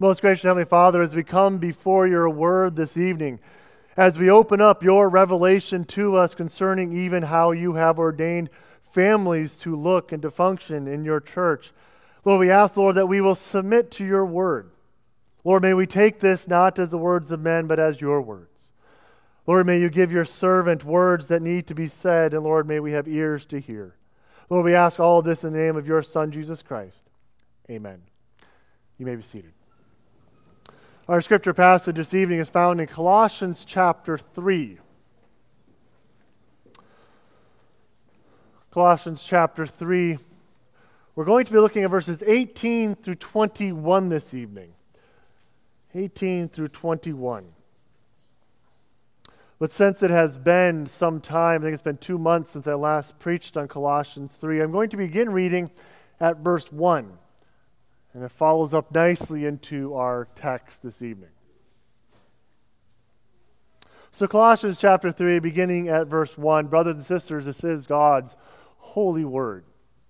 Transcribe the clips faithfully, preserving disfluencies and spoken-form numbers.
Most gracious Heavenly Father, as we come before your word this evening, as we open up your revelation to us concerning even how you have ordained families to look and to function in your church, Lord, we ask, Lord, that we will submit to your word. Lord, may we take this not as the words of men, but as your words. Lord, may you give your servant words that need to be said, and Lord, may we have ears to hear. Lord, we ask all of this in the name of your Son, Jesus Christ. Amen. You may be seated. Our scripture passage this evening is found in Colossians chapter three. Colossians chapter three. We're going to be looking at verses eighteen through twenty-one this evening. eighteen through twenty-one. But since it has been some time, I think it's been two months since I last preached on Colossians three, I'm going to begin reading at verse one. And it follows up nicely into our text this evening. So Colossians chapter three, beginning at verse one. Brothers and sisters, this is God's holy word.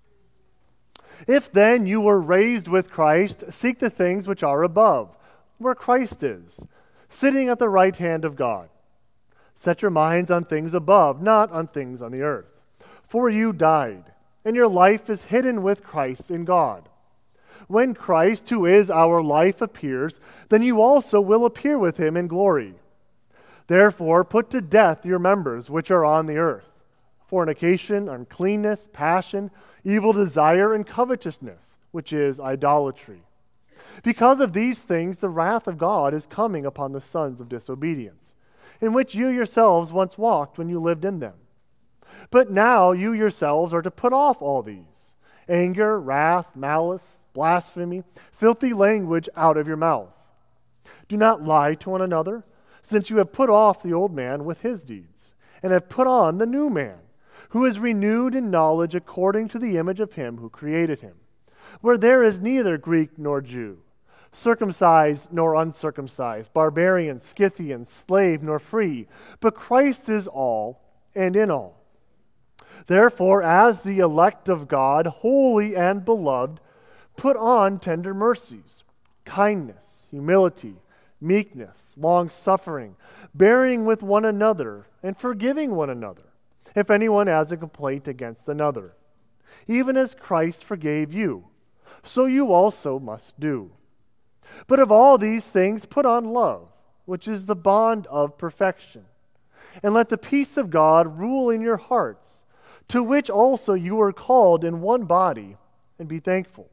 If then you were raised with Christ, seek the things which are above, where Christ is, sitting at the right hand of God. Set your minds on things above, not on things on the earth. For you died, and your life is hidden with Christ in God. When Christ, who is our life, appears, then you also will appear with him in glory. Therefore, put to death your members which are on the earth: fornication, uncleanness, passion, evil desire, and covetousness, which is idolatry. Because of these things, the wrath of God is coming upon the sons of disobedience, in which you yourselves once walked when you lived in them. But now you yourselves are to put off all these: anger, wrath, malice, blasphemy, filthy language out of your mouth. Do not lie to one another, since you have put off the old man with his deeds, and have put on the new man, who is renewed in knowledge according to the image of him who created him, where there is neither Greek nor Jew, circumcised nor uncircumcised, barbarian, Scythian, slave nor free, but Christ is all and in all. Therefore, as the elect of God, holy and beloved, put on tender mercies, kindness, humility, meekness, long-suffering, bearing with one another, and forgiving one another, if anyone has a complaint against another. Even as Christ forgave you, so you also must do. But of all these things put on love, which is the bond of perfection. And let the peace of God rule in your hearts, to which also you are called in one body, and be thankful.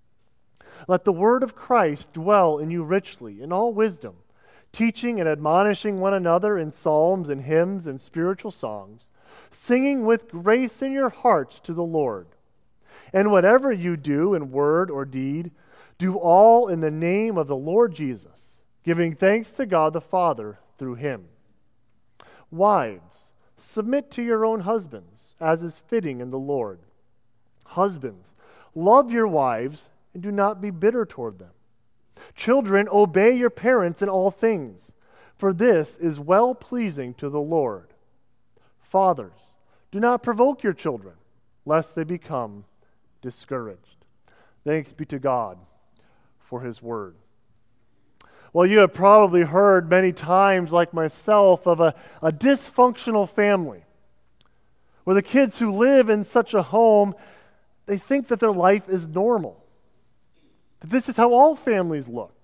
Let the word of Christ dwell in you richly, in all wisdom, teaching and admonishing one another in psalms and hymns and spiritual songs, singing with grace in your hearts to the Lord. And whatever you do in word or deed, do all in the name of the Lord Jesus, giving thanks to God the Father through him. Wives, submit to your own husbands, as is fitting in the Lord. Husbands, love your wives, and do not be bitter toward them. Children, obey your parents in all things, for this is well-pleasing to the Lord. Fathers, do not provoke your children, lest they become discouraged. Thanks be to God for his word. Well, you have probably heard many times, like myself, of a, a dysfunctional family, where the kids who live in such a home, they think that their life is normal. That this is how all families look.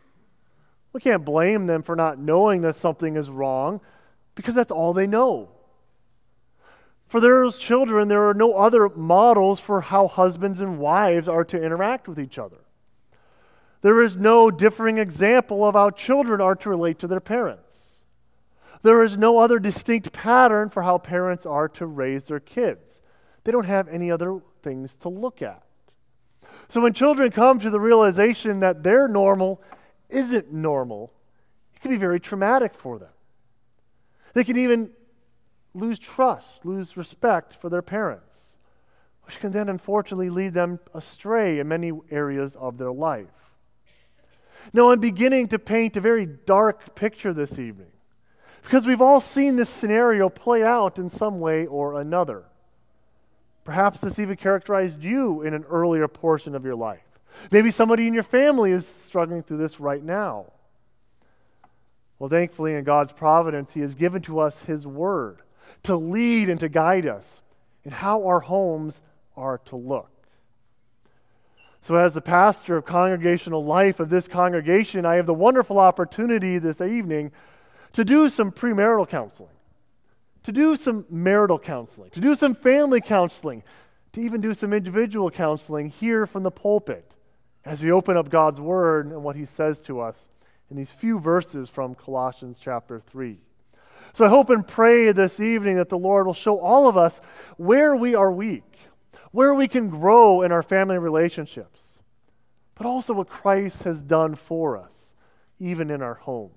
We can't blame them for not knowing that something is wrong, because that's all they know. For those children, there are no other models for how husbands and wives are to interact with each other. There is no differing example of how children are to relate to their parents. There is no other distinct pattern for how parents are to raise their kids. They don't have any other things to look at. So when children come to the realization that their normal isn't normal, it can be very traumatic for them. They can even lose trust, lose respect for their parents, which can then unfortunately lead them astray in many areas of their life. Now, I'm beginning to paint a very dark picture this evening, because we've all seen this scenario play out in some way or another. Perhaps this even characterized you in an earlier portion of your life, Maybe somebody in your family is struggling through this right now. Well, thankfully, in God's providence, He has given to us His Word to lead and to guide us in how our homes are to look. So as the pastor of congregational life of this congregation, I have the wonderful opportunity this evening to do some premarital counseling, to do some marital counseling, to do some family counseling, to even do some individual counseling here from the pulpit as we open up God's Word and what He says to us in these few verses from Colossians chapter three. So I hope and pray this evening that the Lord will show all of us where we are weak, where we can grow in our family relationships, but also what Christ has done for us, even in our homes.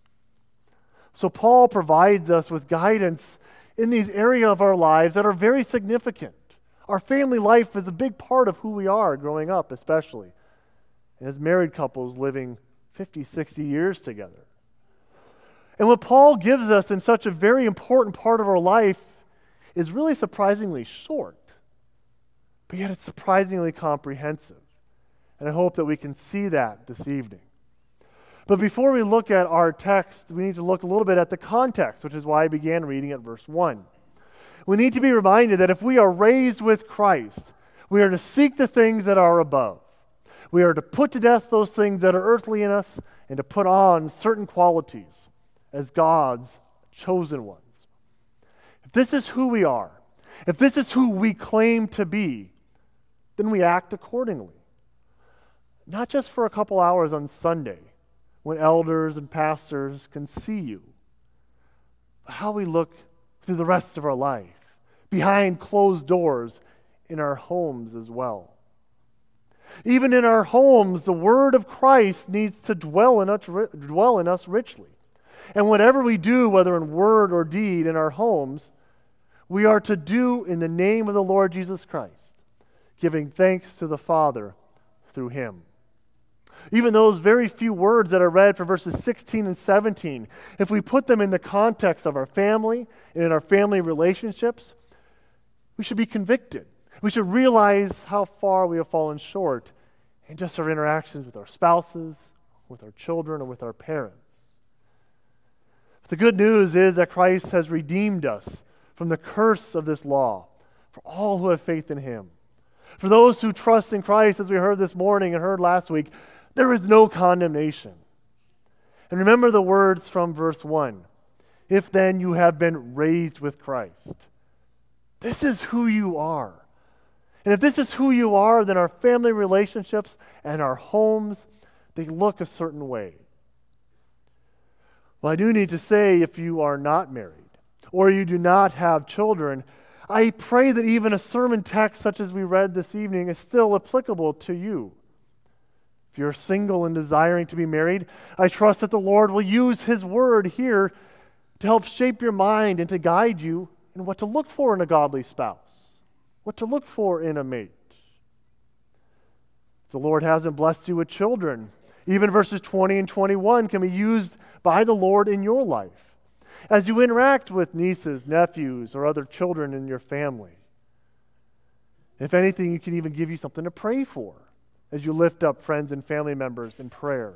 So Paul provides us with guidance in these areas of our lives that are very significant. Our family life is a big part of who we are growing up, especially, and as married couples living fifty, sixty years together. And what Paul gives us in such a very important part of our life is really surprisingly short, but yet it's surprisingly comprehensive. And I hope that we can see that this evening. But before we look at our text, we need to look a little bit at the context, which is why I began reading at verse one. We need to be reminded that if we are raised with Christ, we are to seek the things that are above. We are to put to death those things that are earthly in us and to put on certain qualities as God's chosen ones. If this is who we are, if this is who we claim to be, then we act accordingly. Not just for a couple hours on Sunday when elders and pastors can see you, but how we look through the rest of our life, behind closed doors in our homes as well. Even in our homes, the Word of Christ needs to dwell in us, dwell in us richly. And whatever we do, whether in word or deed in our homes, we are to do in the name of the Lord Jesus Christ, giving thanks to the Father through Him. Even those very few words that are read for verses sixteen and seventeen, if we put them in the context of our family and in our family relationships, we should be convicted. We should realize how far we have fallen short in just our interactions with our spouses, with our children, or with our parents. The good news is that Christ has redeemed us from the curse of this law for all who have faith in Him. For those who trust in Christ, as we heard this morning and heard last week, there is no condemnation. And remember the words from verse one. If then you have been raised with Christ. This is who you are. And if this is who you are, then our family relationships and our homes, they look a certain way. Well, I do need to say, if you are not married or you do not have children, I pray that even a sermon text such as we read this evening is still applicable to you. If you're single and desiring to be married, I trust that the Lord will use His Word here to help shape your mind and to guide you in what to look for in a godly spouse, what to look for in a mate. If the Lord hasn't blessed you with children, even verses twenty and twenty-one can be used by the Lord in your life as you interact with nieces, nephews, or other children in your family. If anything, it can even give you something to pray for as you lift up friends and family members in prayer.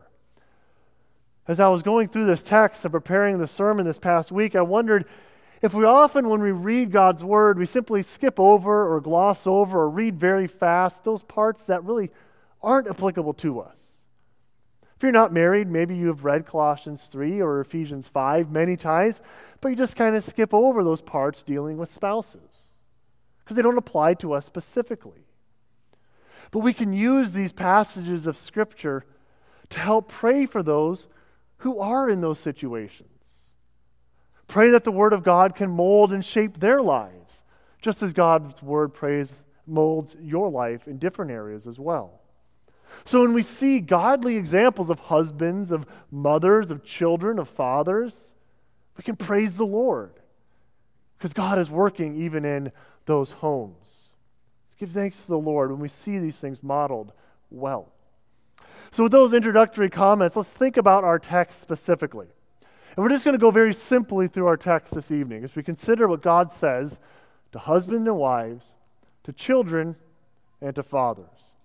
As I was going through this text and preparing the sermon this past week, I wondered if we often, when we read God's Word, we simply skip over or gloss over or read very fast those parts that really aren't applicable to us. If you're not married, maybe you have read Colossians three or Ephesians five many times, but you just kind of skip over those parts dealing with spouses because they don't apply to us specifically. But we can use these passages of Scripture to help pray for those who are in those situations. Pray that the Word of God can mold and shape their lives, just as God's Word prays molds your life in different areas as well. So when we see godly examples of husbands, of mothers, of children, of fathers, we can praise the Lord because God is working even in those homes. Give thanks to the Lord when we see these things modeled well. So with those introductory comments, let's think about our text specifically. And we're just going to go very simply through our text this evening as we consider what God says to husbands and wives, to children, and to fathers.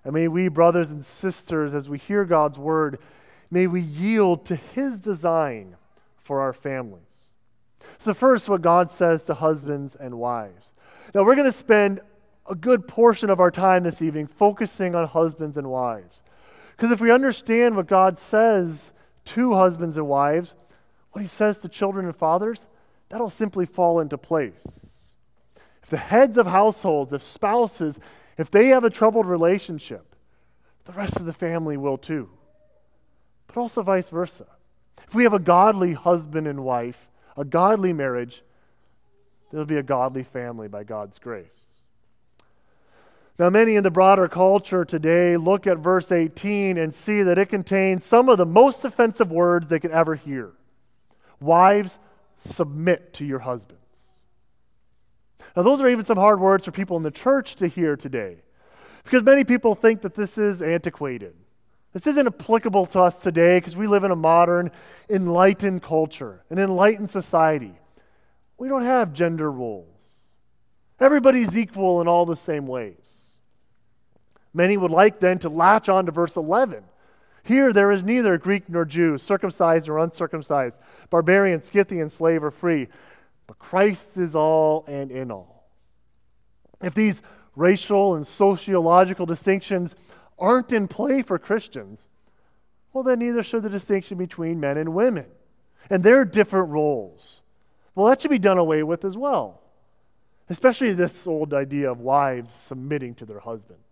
And may we, brothers and sisters, as we hear God's word, may we yield to his design for our families. So first, what God says to husbands and wives. Now, we're going to spend a good portion of our time this evening focusing on husbands and wives. Because if we understand what God says to husbands and wives, what he says to children and fathers, that'll simply fall into place. If the heads of households, if spouses, if they have a troubled relationship, the rest of the family will too. But also vice versa. If we have a godly husband and wife, a godly marriage, there'll be a godly family by God's grace. Now, many in the broader culture today look at verse eighteen and see that it contains some of the most offensive words they could ever hear. Wives, submit to your husbands. Now, those are even some hard words for people in the church to hear today, because many people think that this is antiquated. This isn't applicable to us today because we live in a modern, enlightened culture, an enlightened society. We don't have gender roles. Everybody's equal in all the same ways. Many would like then to latch on to verse eleven. Here there is neither Greek nor Jew, circumcised or uncircumcised, barbarian, Scythian, slave or free, but Christ is all and in all. If these racial and sociological distinctions aren't in play for Christians, well, then neither should the distinction between men and women and their different roles. Well, that should be done away with as well, especially this old idea of wives submitting to their husbands.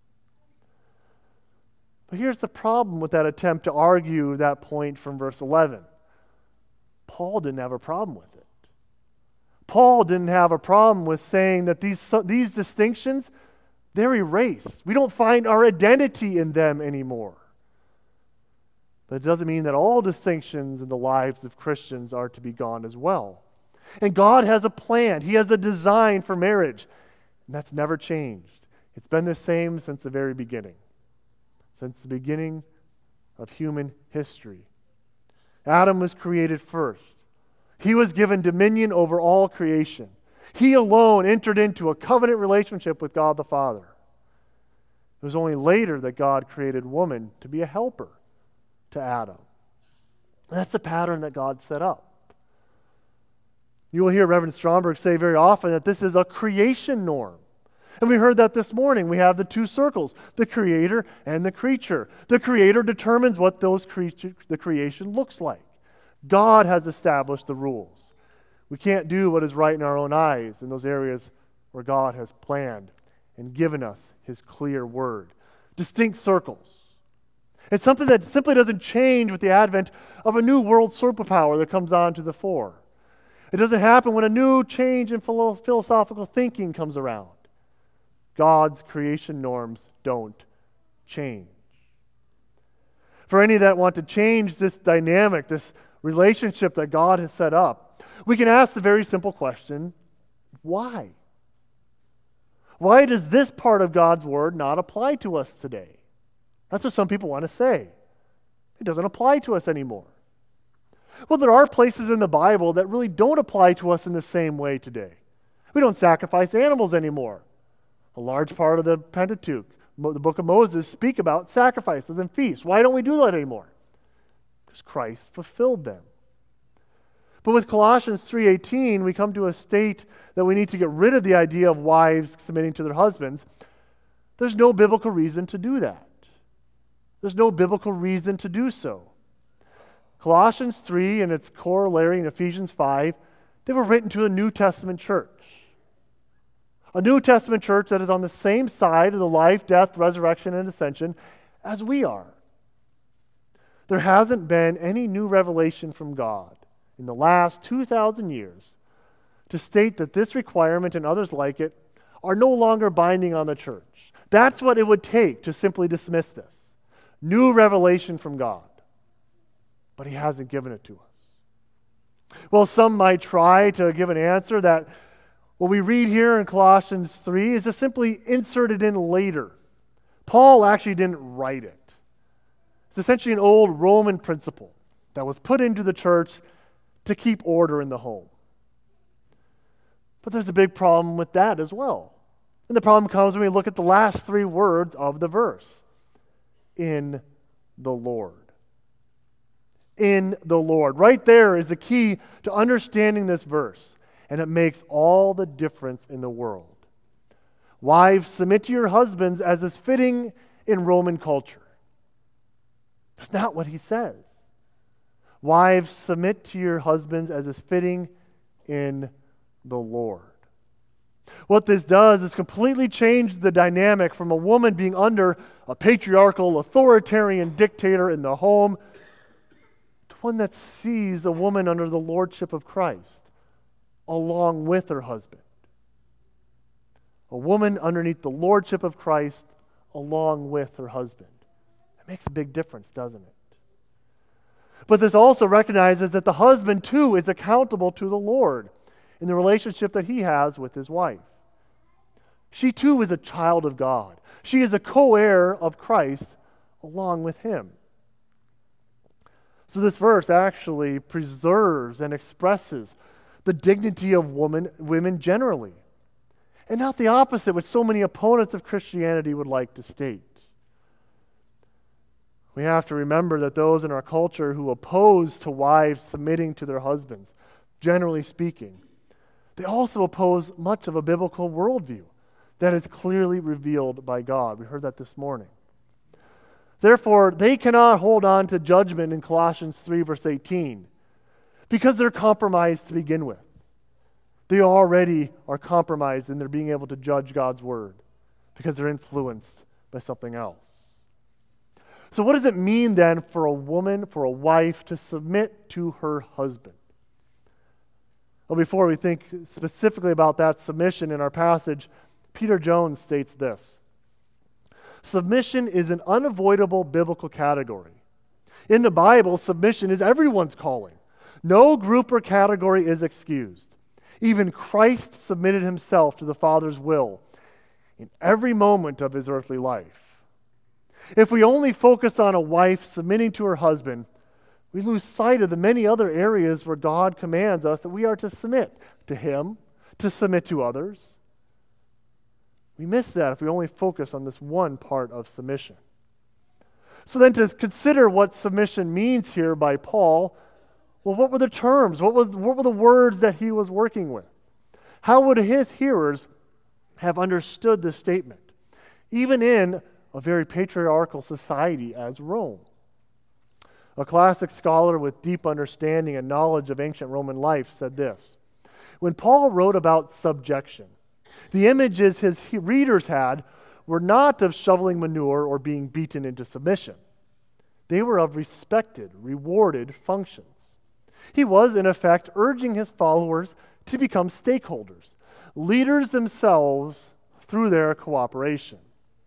But here's the problem with that attempt to argue that point from verse eleven. Paul didn't have a problem with it. Paul didn't have a problem with saying that these, these distinctions, they're erased. We don't find our identity in them anymore. But it doesn't mean that all distinctions in the lives of Christians are to be gone as well. And God has a plan. He has a design for marriage. And that's never changed. It's been the same since the very beginning. Since the beginning of human history. Adam was created first. He was given dominion over all creation. He alone entered into a covenant relationship with God the Father. It was only later that God created woman to be a helper to Adam. And that's the pattern that God set up. You will hear Reverend Stromberg say very often that this is a creation norm. And we heard that this morning. We have the two circles, the creator and the creature. The creator determines what those creature, the creation looks like. God has established the rules. We can't do what is right in our own eyes in those areas where God has planned and given us his clear word. Distinct circles. It's something that simply doesn't change with the advent of a new world superpower that comes on to the fore. It doesn't happen when a new change in philo- philosophical thinking comes around. God's creation norms don't change. For any that want to change this dynamic, this relationship that God has set up, we can ask the very simple question, why? Why does this part of God's word not apply to us today? That's what some people want to say. It doesn't apply to us anymore. Well, there are places in the Bible that really don't apply to us in the same way today. We don't sacrifice animals anymore. A large part of the Pentateuch, the book of Moses, speak about sacrifices and feasts. Why don't we do that anymore? Because Christ fulfilled them. But with Colossians three eighteen, we come to a state that we need to get rid of the idea of wives submitting to their husbands. There's no biblical reason to do that. There's no biblical reason to do so. Colossians three and its corollary in Ephesians five, they were written to a New Testament church. A New Testament church that is on the same side of the life, death, resurrection, and ascension as we are. There hasn't been any new revelation from God in the last two thousand years to state that this requirement and others like it are no longer binding on the church. That's what it would take to simply dismiss this. New revelation from God. But he hasn't given it to us. Well, some might try to give an answer that what we read here in Colossians three is just simply inserted in later. Paul actually didn't write it. It's essentially an old Roman principle that was put into the church to keep order in the home. But there's a big problem with that as well. And the problem comes when we look at the last three words of the verse. In the Lord. In the Lord. Right there is the key to understanding this verse. And it makes all the difference in the world. Wives, submit to your husbands as is fitting in Roman culture. That's not what he says. Wives, submit to your husbands as is fitting in the Lord. What this does is completely change the dynamic from a woman being under a patriarchal, authoritarian dictator in the home to one that sees a woman under the lordship of Christ along with her husband. A woman underneath the lordship of Christ along with her husband. It makes a big difference, doesn't it? But this also recognizes that the husband too is accountable to the Lord in the relationship that he has with his wife. She too is a child of God. She is a co-heir of Christ along with him. So this verse actually preserves and expresses the dignity of woman, women generally, and not the opposite, which so many opponents of Christianity would like to state. We have to remember that those in our culture who oppose to wives submitting to their husbands, generally speaking, they also oppose much of a biblical worldview that is clearly revealed by God. We heard that this morning. Therefore, they cannot hold on to judgment in Colossians three, verse eighteen, because they're compromised to begin with. They already are compromised in their being able to judge God's word because they're influenced by something else. So what does it mean then for a woman, for a wife, to submit to her husband? Well, before we think specifically about that submission in our passage, Peter Jones states this. Submission is an unavoidable biblical category. In the Bible, submission is everyone's calling. No group or category is excused. Even Christ submitted himself to the Father's will in every moment of his earthly life. If we only focus on a wife submitting to her husband, we lose sight of the many other areas where God commands us that we are to submit to him, to submit to others. We miss that if we only focus on this one part of submission. So then to consider what submission means here by Paul, well, what were the terms? What was, what were the words that he was working with? How would his hearers have understood this statement, even in a very patriarchal society as Rome? A classic scholar with deep understanding and knowledge of ancient Roman life said this. When Paul wrote about subjection, the images his readers had were not of shoveling manure or being beaten into submission. They were of respected, rewarded functions. He was, in effect, urging his followers to become stakeholders, leaders themselves through their cooperation.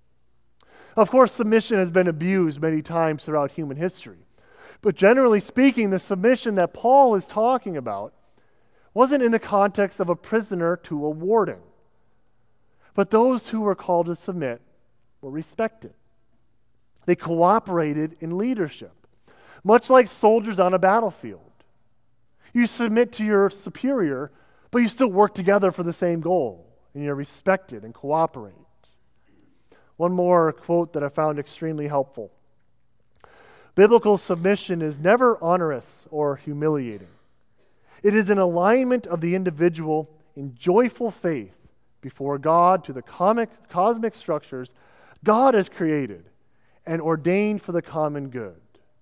Of course, submission has been abused many times throughout human history. But generally speaking, the submission that Paul is talking about wasn't in the context of a prisoner to a warden. But those who were called to submit were respected. They cooperated in leadership, much like soldiers on a battlefield. You submit to your superior, but you still work together for the same goal, and you're respected and cooperate. One more quote that I found extremely helpful. Biblical submission is never onerous or humiliating. It is an alignment of the individual in joyful faith before God to the comic, cosmic structures God has created and ordained for the common good.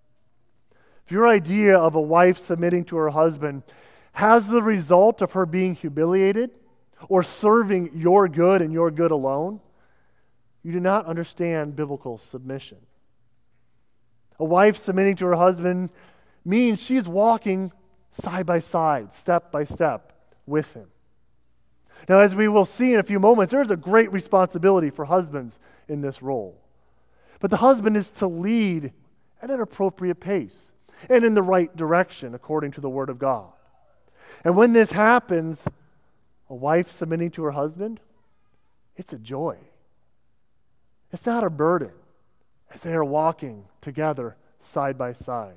If your idea of a wife submitting to her husband has the result of her being humiliated or serving your good and your good alone, you do not understand biblical submission. A wife submitting to her husband means she is walking side by side, step by step with him. Now, as we will see in a few moments, there is a great responsibility for husbands in this role. But the husband is to lead at an appropriate pace and in the right direction according to the Word of God. And when this happens, a wife submitting to her husband, it's a joy. It's not a burden as they are walking together side by side.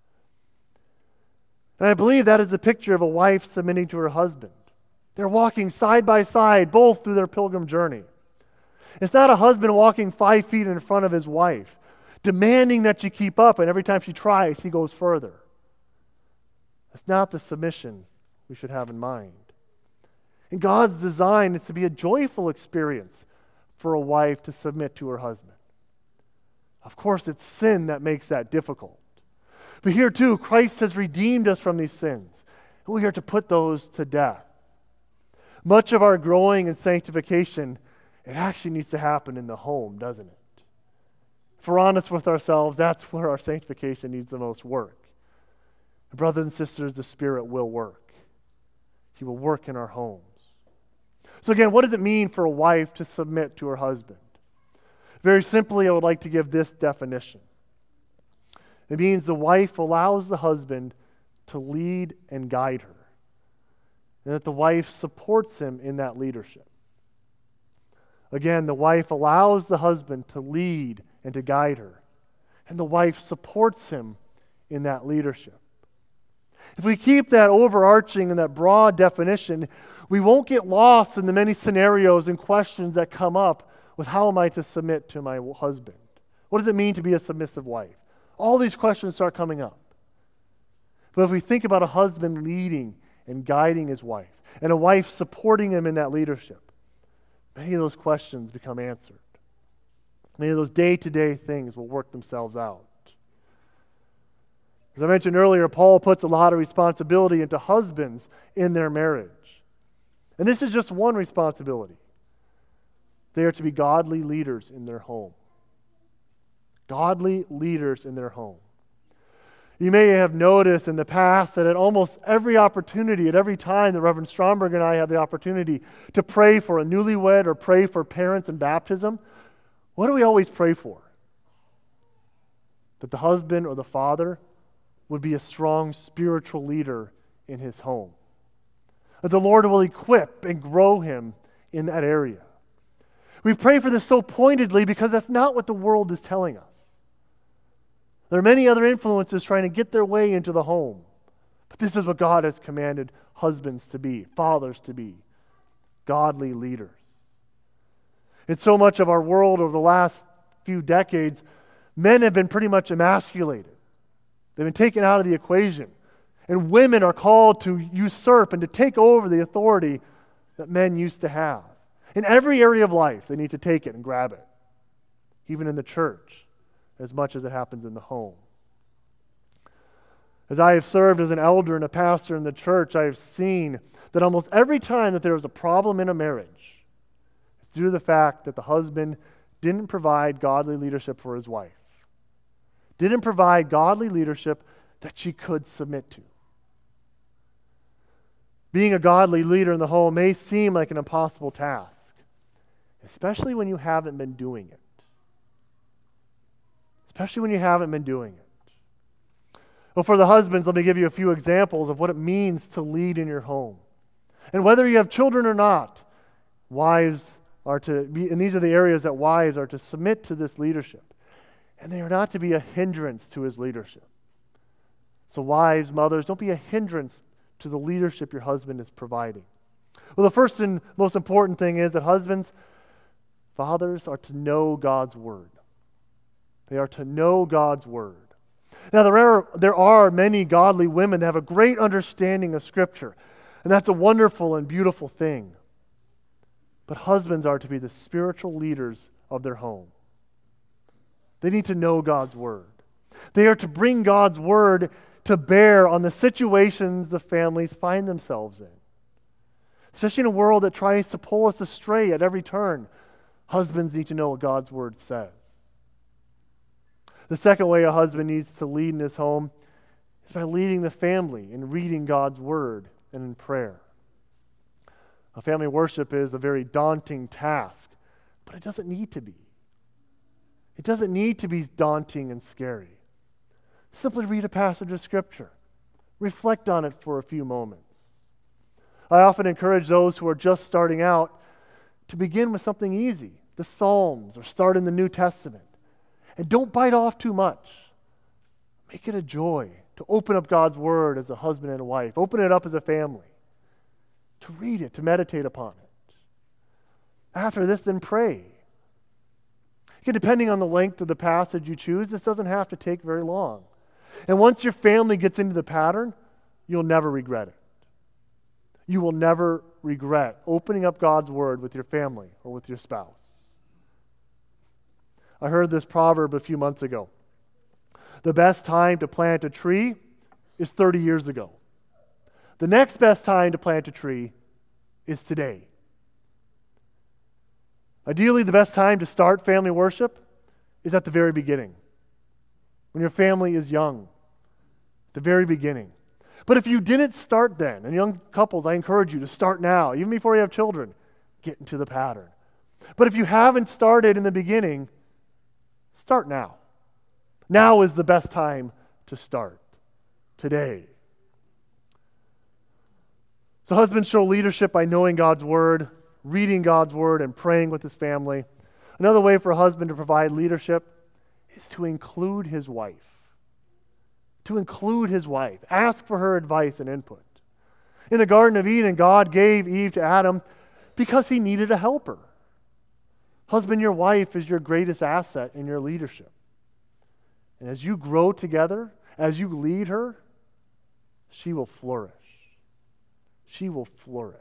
And I believe that is a picture of a wife submitting to her husband. They're walking side by side, both through their pilgrim journey. It's not a husband walking five feet in front of his wife, demanding that she keep up, and every time she tries, he goes further. That's not the submission we should have in mind. And God's design is to be a joyful experience for a wife to submit to her husband. Of course, it's sin that makes that difficult. But here too, Christ has redeemed us from these sins, and we are to put those to death. Much of our growing in sanctification, it actually needs to happen in the home, doesn't it? If we're honest with ourselves, that's where our sanctification needs the most work. And brothers and sisters, the Spirit will work. He will work in our homes. So again, what does it mean for a wife to submit to her husband? Very simply, I would like to give this definition. It means the wife allows the husband to lead and guide her, and that the wife supports him in that leadership. Again, the wife allows the husband to lead and to guide her, and the wife supports him in that leadership. If we keep that overarching and that broad definition, we won't get lost in the many scenarios and questions that come up with how am I to submit to my husband? What does it mean to be a submissive wife? All these questions start coming up. But if we think about a husband leading and guiding his wife, and a wife supporting him in that leadership, many of those questions become answered. Many of those day-to-day things will work themselves out. As I mentioned earlier, Paul puts a lot of responsibility into husbands in their marriage. And this is just one responsibility. They are to be godly leaders in their home. Godly leaders in their home. You may have noticed in the past that at almost every opportunity, at every time that Reverend Stromberg and I have the opportunity to pray for a newlywed or pray for parents in baptism, what do we always pray for? That the husband or the father would be a strong spiritual leader in his home. That the Lord will equip and grow him in that area. We pray for this so pointedly because that's not what the world is telling us. There are many other influences trying to get their way into the home. But this is what God has commanded husbands to be, fathers to be, godly leaders. In so much of our world over the last few decades, men have been pretty much emasculated. They've been taken out of the equation. And women are called to usurp and to take over the authority that men used to have. In every area of life, they need to take it and grab it. Even in the church, as much as it happens in the home. As I have served as an elder and a pastor in the church, I have seen that almost every time that there is a problem in a marriage, it's due to the fact that the husband didn't provide godly leadership for his wife. Didn't provide godly leadership that she could submit to. Being a godly leader in the home may seem like an impossible task, especially when you haven't been doing it. Especially when you haven't been doing it. Well, for the husbands, let me give you a few examples of what it means to lead in your home. And whether you have children or not, wives are to be, and these are the areas that wives are to submit to this leadership. And they are not to be a hindrance to his leadership. So wives, mothers, don't be a hindrance to the leadership your husband is providing. Well, the first and most important thing is that husbands, fathers are to know God's word. They are to know God's word. Now, there are, there are many godly women that have a great understanding of Scripture, and that's a wonderful and beautiful thing. But husbands are to be the spiritual leaders of their home. They need to know God's word. They are to bring God's word to bear on the situations the families find themselves in. Especially in a world that tries to pull us astray at every turn, husbands need to know what God's word says. The second way a husband needs to lead in his home is by leading the family in reading God's word and in prayer. A family worship is a very daunting task, but it doesn't need to be. It doesn't need to be daunting and scary. Simply read a passage of Scripture. Reflect on it for a few moments. I often encourage those who are just starting out to begin with something easy, the Psalms, or start in the New Testament. And don't bite off too much. Make it a joy to open up God's word as a husband and a wife. Open it up as a family. To read it, to meditate upon it. After this, then pray. Again, depending on the length of the passage you choose, this doesn't have to take very long. And once your family gets into the pattern, you'll never regret it. You will never regret opening up God's Word with your family or with your spouse. I heard this proverb a few months ago. The best time to plant a tree is thirty years ago. The next best time to plant a tree is today. Ideally, the best time to start family worship is at the very beginning, when your family is young, at the very beginning. But if you didn't start then, and young couples, I encourage you to start now, even before you have children, get into the pattern. But if you haven't started in the beginning, start now. Now is the best time to start. Today. So husbands show leadership by knowing God's Word, reading God's Word, and praying with his family. Another way for a husband to provide leadership is to include his wife. To include his wife. Ask for her advice and input. In the Garden of Eden, God gave Eve to Adam because he needed a helper. Husband, your wife is your greatest asset in your leadership. And as you grow together, as you lead her, she will flourish. She will flourish.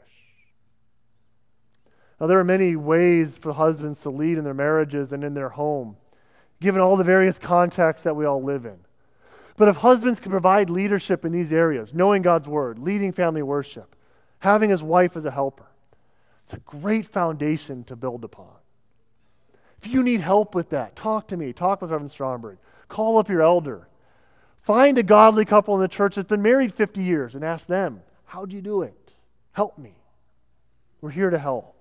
Now, there are many ways for husbands to lead in their marriages and in their home, given all the various contexts that we all live in. But if husbands can provide leadership in these areas, knowing God's Word, leading family worship, having his wife as a helper, it's a great foundation to build upon. If you need help with that, talk to me. Talk with Reverend Stromberg. Call up your elder. Find a godly couple in the church that's been married fifty years and ask them, how do you do it? Help me. We're here to help.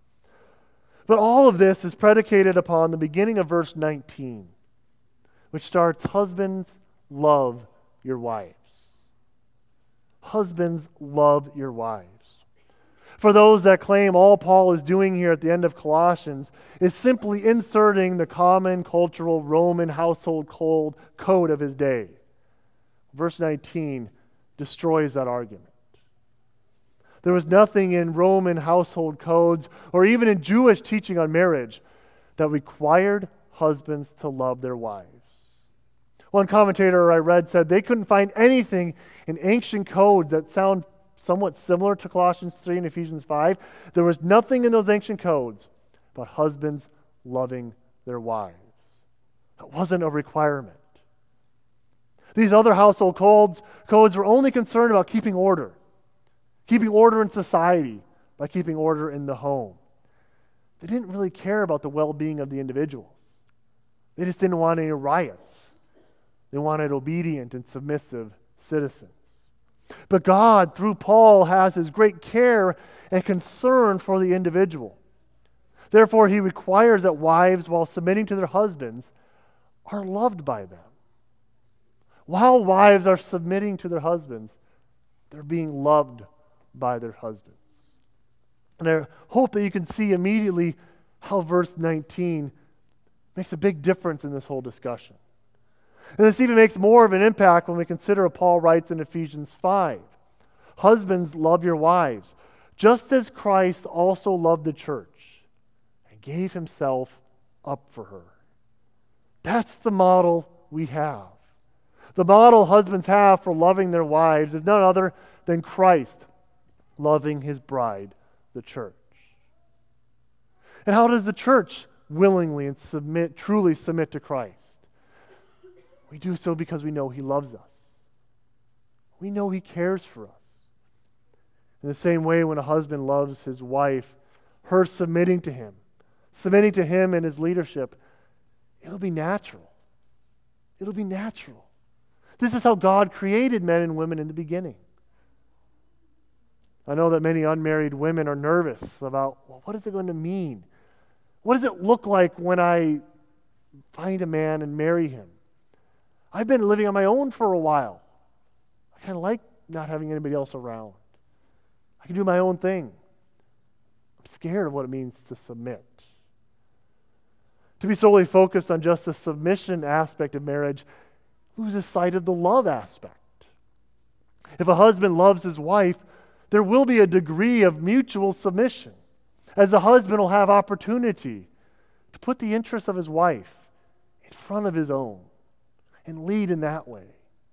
But all of this is predicated upon the beginning of verse nineteen, which starts, husbands, love your wives. Husbands, love your wives. For those that claim all Paul is doing here at the end of Colossians is simply inserting the common cultural Roman household code of his day. Verse nineteen destroys that argument. There was nothing in Roman household codes or even in Jewish teaching on marriage that required husbands to love their wives. One commentator I read said they couldn't find anything in ancient codes that sound somewhat similar to Colossians three and Ephesians five. There was nothing in those ancient codes about husbands loving their wives. That wasn't a requirement. These other household codes, codes were only concerned about keeping order. Keeping order in society by keeping order in the home. They didn't really care about the well-being of the individuals. They just didn't want any riots. They wanted obedient and submissive citizens. But God, through Paul, has his great care and concern for the individual. Therefore, he requires that wives, while submitting to their husbands, are loved by them. While wives are submitting to their husbands, they're being loved by their husbands. And I hope that you can see immediately how verse nineteen makes a big difference in this whole discussion. And this even makes more of an impact when we consider what Paul writes in Ephesians five. Husbands, love your wives, just as Christ also loved the church and gave himself up for her. That's the model we have. The model husbands have for loving their wives is none other than Christ loving his bride, the church. And how does the church willingly and submit, truly submit to Christ? We do so because we know he loves us. We know he cares for us. In the same way, when a husband loves his wife, her submitting to him, submitting to him and his leadership, it'll be natural. It'll be natural. This is how God created men and women in the beginning. I know that many unmarried women are nervous about, well, what is it going to mean? What does it look like when I find a man and marry him? I've been living on my own for a while. I kind of like not having anybody else around. I can do my own thing. I'm scared of what it means to submit. To be solely focused on just the submission aspect of marriage loses sight of the love aspect. If a husband loves his wife, there will be a degree of mutual submission, as the husband will have opportunity to put the interests of his wife in front of his own and lead in that way.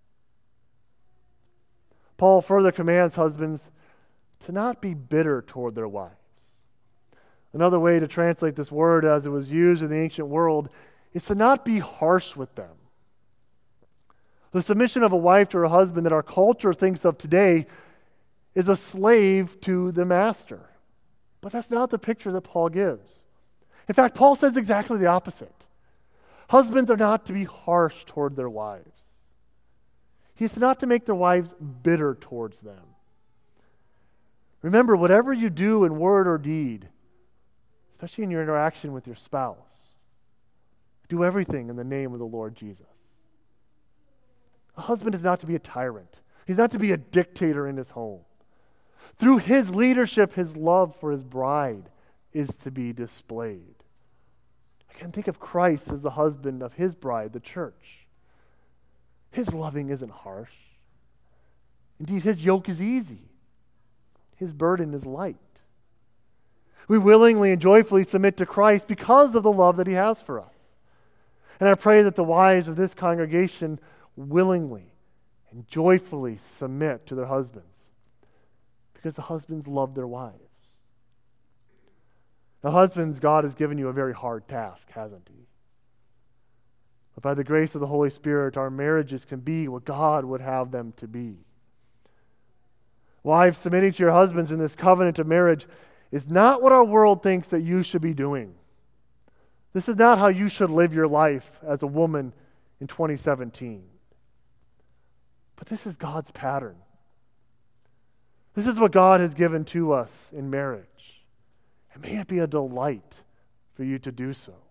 Paul further commands husbands to not be bitter toward their wives. Another way to translate this word as it was used in the ancient world is to not be harsh with them. The submission of a wife to her husband that our culture thinks of today is a slave to the master. But that's not the picture that Paul gives. In fact, Paul says exactly the opposite. Husbands are not to be harsh toward their wives. He is not to make their wives bitter towards them. Remember, whatever you do in word or deed, especially in your interaction with your spouse, do everything in the name of the Lord Jesus. A husband is not to be a tyrant. He's not to be a dictator in his home. Through his leadership, his love for his bride is to be displayed. Again, think of Christ as the husband of his bride, the church. His loving isn't harsh. Indeed, his yoke is easy. His burden is light. We willingly and joyfully submit to Christ because of the love that he has for us. And I pray that the wives of this congregation willingly and joyfully submit to their husbands because the husbands love their wives. Now, husbands, God has given you a very hard task, hasn't he? But by the grace of the Holy Spirit, our marriages can be what God would have them to be. Wives, submitting to your husbands in this covenant of marriage is not what our world thinks that you should be doing. This is not how you should live your life as a woman in twenty seventeen. But this is God's pattern. This is what God has given to us in marriage. And may it be a delight for you to do so.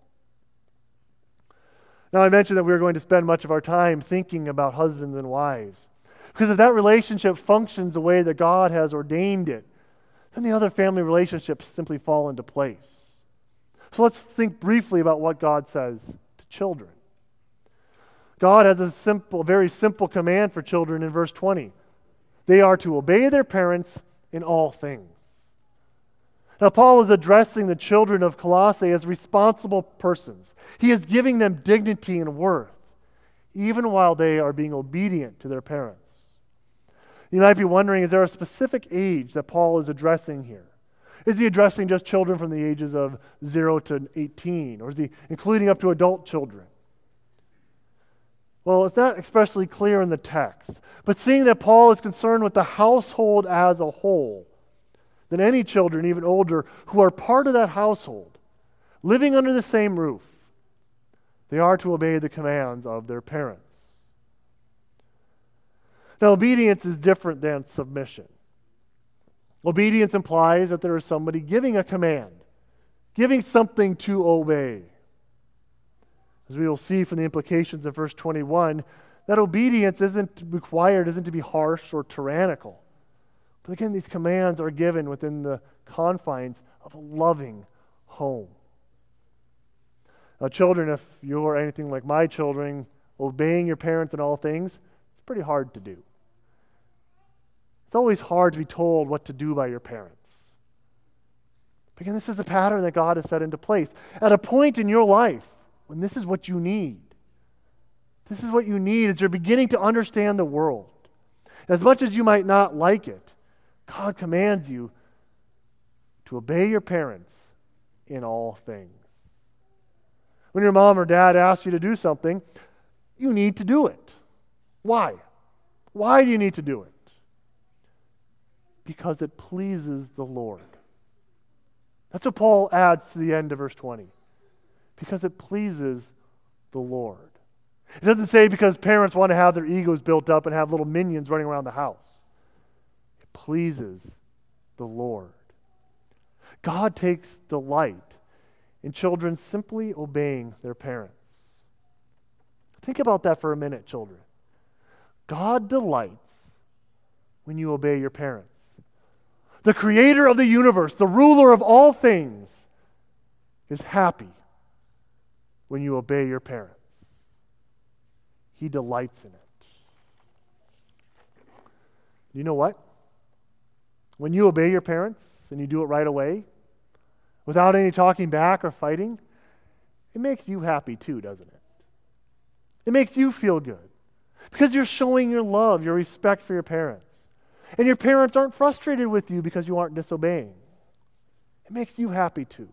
Now, I mentioned that we were going to spend much of our time thinking about husbands and wives. Because if that relationship functions the way that God has ordained it, then the other family relationships simply fall into place. So let's think briefly about what God says to children. God has a simple, very simple command for children in verse twenty. They are to obey their parents in all things. Now, Paul is addressing the children of Colossae as responsible persons. He is giving them dignity and worth, even while they are being obedient to their parents. You might be wondering, is there a specific age that Paul is addressing here? Is he addressing just children from the ages of zero to eighteen? Or is he including up to adult children? Well, it's not especially clear in the text. But seeing that Paul is concerned with the household as a whole, then any children, even older, who are part of that household, living under the same roof, they are to obey the commands of their parents. Now, obedience is different than submission. Obedience implies that there is somebody giving a command, giving something to obey. As we will see from the implications of verse twenty-one, that obedience isn't required, isn't to be harsh or tyrannical. But again, these commands are given within the confines of a loving home. Now, children, if you're anything like my children, obeying your parents in all things, it's pretty hard to do. It's always hard to be told what to do by your parents. But again, this is a pattern that God has set into place. At a point in your life when this is what you need, this is what you need as you're beginning to understand the world. As much as you might not like it, God commands you to obey your parents in all things. When your mom or dad asks you to do something, you need to do it. Why? Why do you need to do it? Because it pleases the Lord. That's what Paul adds to the end of verse twenty. Because it pleases the Lord. It doesn't say because parents want to have their egos built up and have little minions running around the house. It pleases the Lord. God takes delight in children simply obeying their parents. Think about that for a minute, children. God delights when you obey your parents. The creator of the universe, the ruler of all things, is happy when you obey your parents. He delights in it. You know what? When you obey your parents and you do it right away, without any talking back or fighting, it makes you happy too, doesn't it? It makes you feel good because you're showing your love, your respect for your parents. And your parents aren't frustrated with you because you aren't disobeying. It makes you happy too.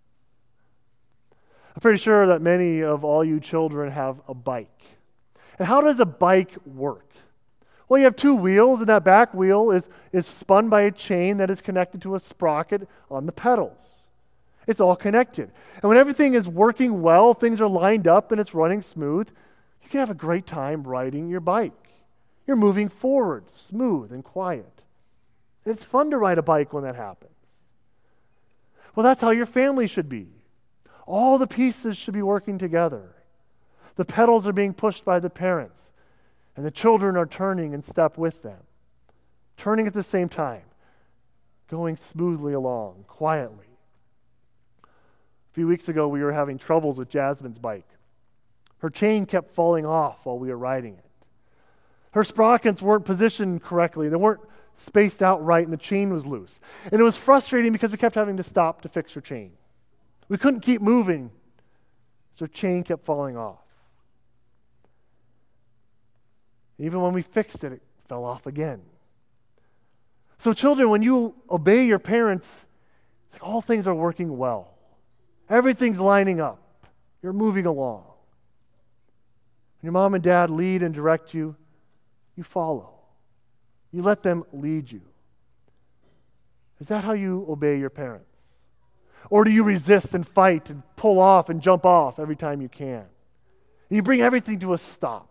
I'm pretty sure that many of all you children have a bike. And how does a bike work? Well, you have two wheels, and that back wheel is, is spun by a chain that is connected to a sprocket on the pedals. It's all connected. And when everything is working well, things are lined up and it's running smooth, you can have a great time riding your bike. You're moving forward, smooth and quiet. And it's fun to ride a bike when that happens. Well, that's how your family should be. All the pieces should be working together. The pedals are being pushed by the parents, and the children are turning in step with them, turning at the same time, going smoothly along, quietly. A few weeks ago, we were having troubles with Jasmine's bike. Her chain kept falling off while we were riding it. Her sprockets weren't positioned correctly. They weren't spaced out right, and the chain was loose. And it was frustrating because we kept having to stop to fix her chain. We couldn't keep moving, so her chain kept falling off. Even when we fixed it, it fell off again. So children, when you obey your parents, it's like all things are working well. Everything's lining up. You're moving along. When your mom and dad lead and direct you, you follow. You let them lead you. Is that how you obey your parents? Or do you resist and fight and pull off and jump off every time you can? And you bring everything to a stop.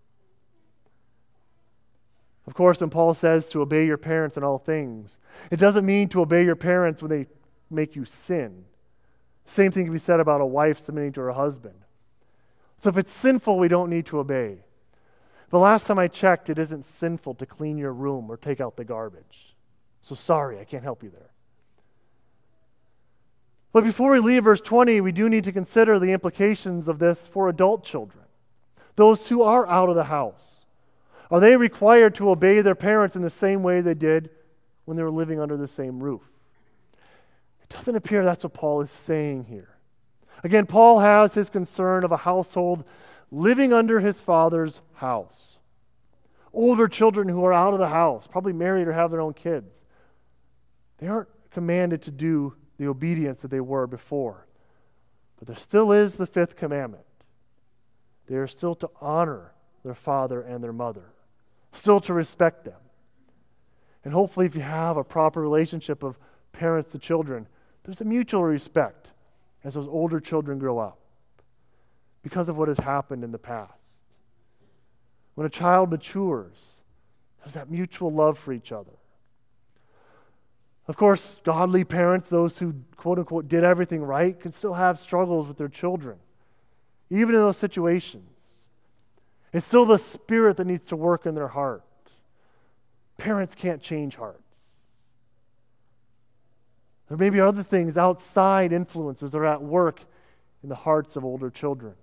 Of course, when Paul says to obey your parents in all things, it doesn't mean to obey your parents when they make you sin. Same thing can be said about a wife submitting to her husband. So if it's sinful, we don't need to obey. The last time I checked, it isn't sinful to clean your room or take out the garbage. So sorry, I can't help you there. But before we leave verse twenty, we do need to consider the implications of this for adult children, those who are out of the house. Are they required to obey their parents in the same way they did when they were living under the same roof? It doesn't appear that's what Paul is saying here. Again, Paul has his concern of a household living under his father's house. Older children who are out of the house, probably married or have their own kids, they aren't commanded to do the obedience that they were before. But there still is the fifth commandment. They are still to honor their father and their mother, still to respect them. And hopefully if you have a proper relationship of parents to children, there's a mutual respect as those older children grow up because of what has happened in the past. When a child matures, there's that mutual love for each other. Of course, godly parents, those who quote-unquote did everything right, can still have struggles with their children, even in those situations. It's still the Spirit that needs to work in their heart. Parents can't change hearts. There may be other things, outside influences that are at work in the hearts of older children.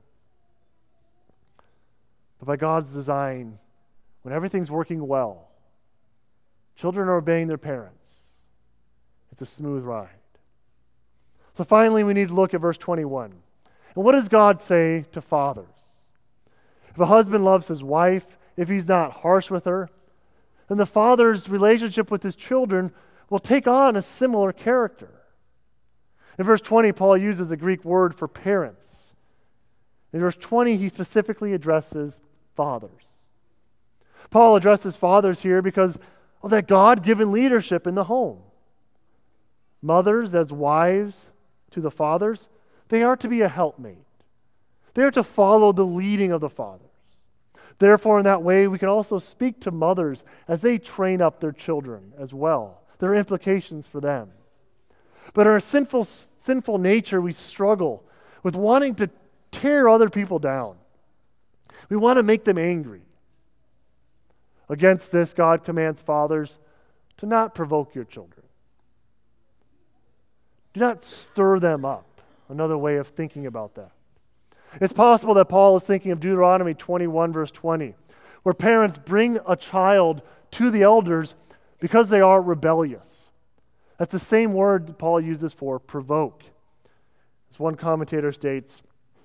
But by God's design, when everything's working well, children are obeying their parents. It's a smooth ride. So finally, we need to look at verse twenty-one. And what does God say to fathers? If a husband loves his wife, if he's not harsh with her, then the father's relationship with his children will take on a similar character. In verse twenty, Paul uses a Greek word for parents. In verse twenty, he specifically addresses fathers. Paul addresses fathers here because of that God-given leadership in the home. Mothers, as wives to the fathers, they are to be a helpmate. They are to follow the leading of the fathers. Therefore, in that way, we can also speak to mothers as they train up their children as well. There are implications for them. But in our sinful, sinful nature, we struggle with wanting to tear other people down. We want to make them angry. Against this, God commands fathers to not provoke your children. Do not stir them up. Another way of thinking about that. It's possible that Paul is thinking of Deuteronomy twenty-one, verse twenty, where parents bring a child to the elders because they are rebellious. That's the same word Paul uses for provoke. As one commentator states,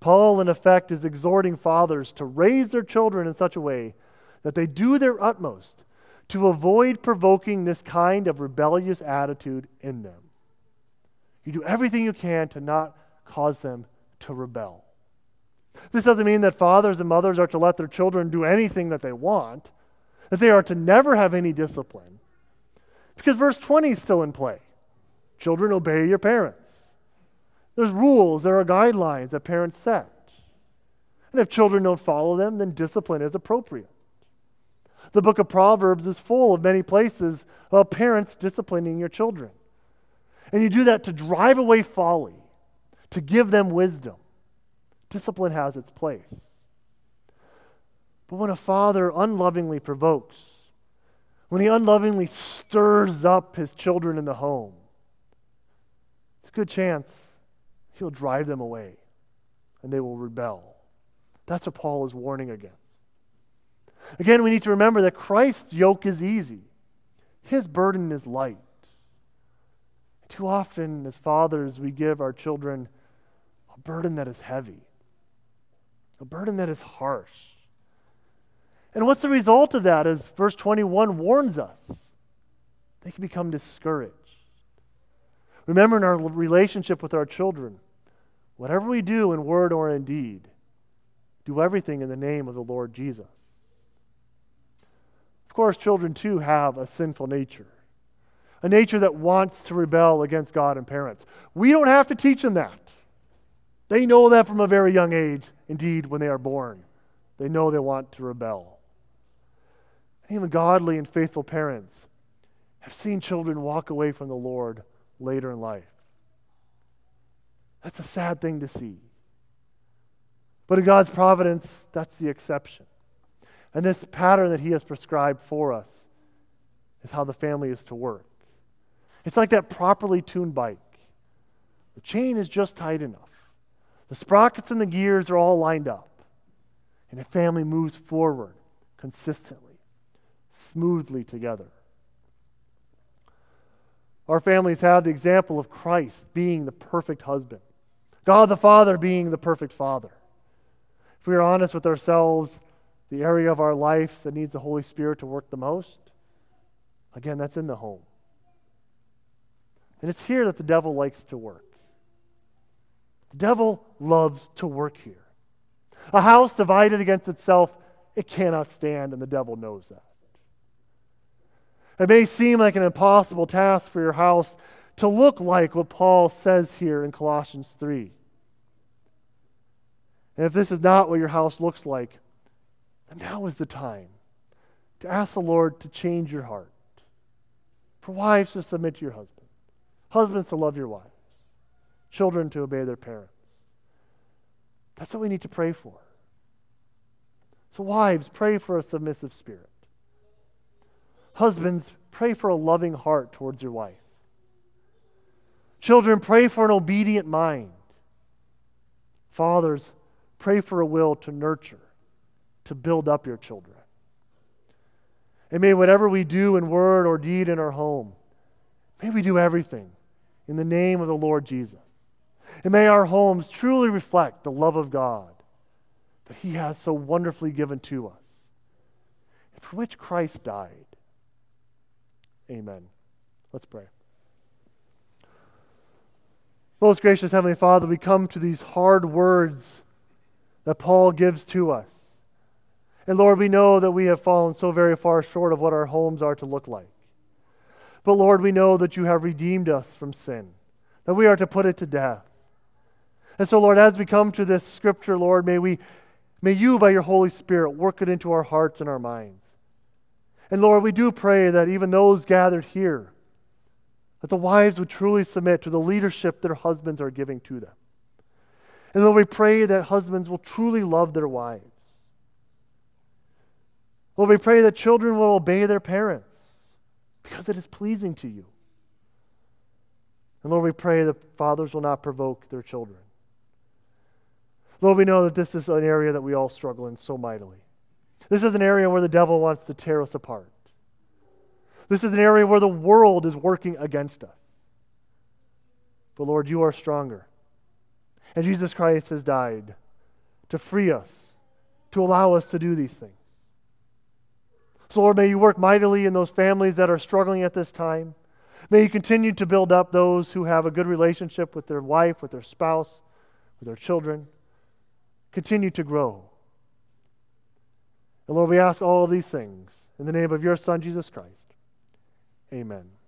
Paul, in effect, is exhorting fathers to raise their children in such a way that they do their utmost to avoid provoking this kind of rebellious attitude in them. You do everything you can to not cause them to rebel. This doesn't mean that fathers and mothers are to let their children do anything that they want, that they are to never have any discipline. Because verse twenty is still in play. Children, obey your parents. There's rules, there are guidelines that parents set. And if children don't follow them, then discipline is appropriate. The book of Proverbs is full of many places about parents disciplining your children. And you do that to drive away folly, to give them wisdom. Discipline has its place. But when a father unlovingly provokes, when he unlovingly stirs up his children in the home, it's a good chance he'll drive them away and they will rebel. That's what Paul is warning against. Again, we need to remember that Christ's yoke is easy. His burden is light. Too often, as fathers, we give our children a burden that is heavy, a burden that is harsh. And what's the result of that? As verse twenty-one warns us, they can become discouraged. Remember, in our relationship with our children, whatever we do in word or in deed, do everything in the name of the Lord Jesus. Of course, children too have a sinful nature, a nature that wants to rebel against God and parents. We don't have to teach them that. They know that from a very young age. Indeed, when they are born, they know they want to rebel. Even godly and faithful parents have seen children walk away from the Lord later in life. That's a sad thing to see. But in God's providence, that's the exception. And this pattern that He has prescribed for us is how the family is to work. It's like that properly tuned bike. The chain is just tight enough. The sprockets and the gears are all lined up. And the family moves forward consistently, smoothly together. Our families have the example of Christ being the perfect husband, God the Father being the perfect father. If we are honest with ourselves, the area of our life that needs the Holy Spirit to work the most, again, that's in the home. And it's here that the devil likes to work. The devil loves to work here. A house divided against itself, it cannot stand, and the devil knows that. It may seem like an impossible task for your house to look like what Paul says here in Colossians three. And if this is not what your house looks like, then now is the time to ask the Lord to change your heart. For wives to submit to your husband, husbands to love your wives, children to obey their parents. That's what we need to pray for. So wives, pray for a submissive spirit. Husbands, pray for a loving heart towards your wife. Children, pray for an obedient mind. Fathers, pray for a will to nurture, to build up your children. And may whatever we do in word or deed in our home, may we do everything in the name of the Lord Jesus. And may our homes truly reflect the love of God that He has so wonderfully given to us, and for which Christ died. Amen. Let's pray. Most gracious Heavenly Father, we come to these hard words that Paul gives to us. And Lord, we know that we have fallen so very far short of what our homes are to look like. But Lord, we know that you have redeemed us from sin, that we are to put it to death. And so, Lord, as we come to this scripture, Lord, may we, may you, by your Holy Spirit, work it into our hearts and our minds. And Lord, we do pray that even those gathered here, that the wives would truly submit to the leadership their husbands are giving to them. And Lord, we pray that husbands will truly love their wives. Lord, we pray that children will obey their parents because it is pleasing to you. And Lord, we pray that fathers will not provoke their children. Lord, we know that this is an area that we all struggle in so mightily. This is an area where the devil wants to tear us apart. This is an area where the world is working against us. But Lord, you are stronger. And Jesus Christ has died to free us, to allow us to do these things. So Lord, may you work mightily in those families that are struggling at this time. May you continue to build up those who have a good relationship with their wife, with their spouse, with their children. Continue to grow. And Lord, we ask all of these things in the name of your Son, Jesus Christ. Amen.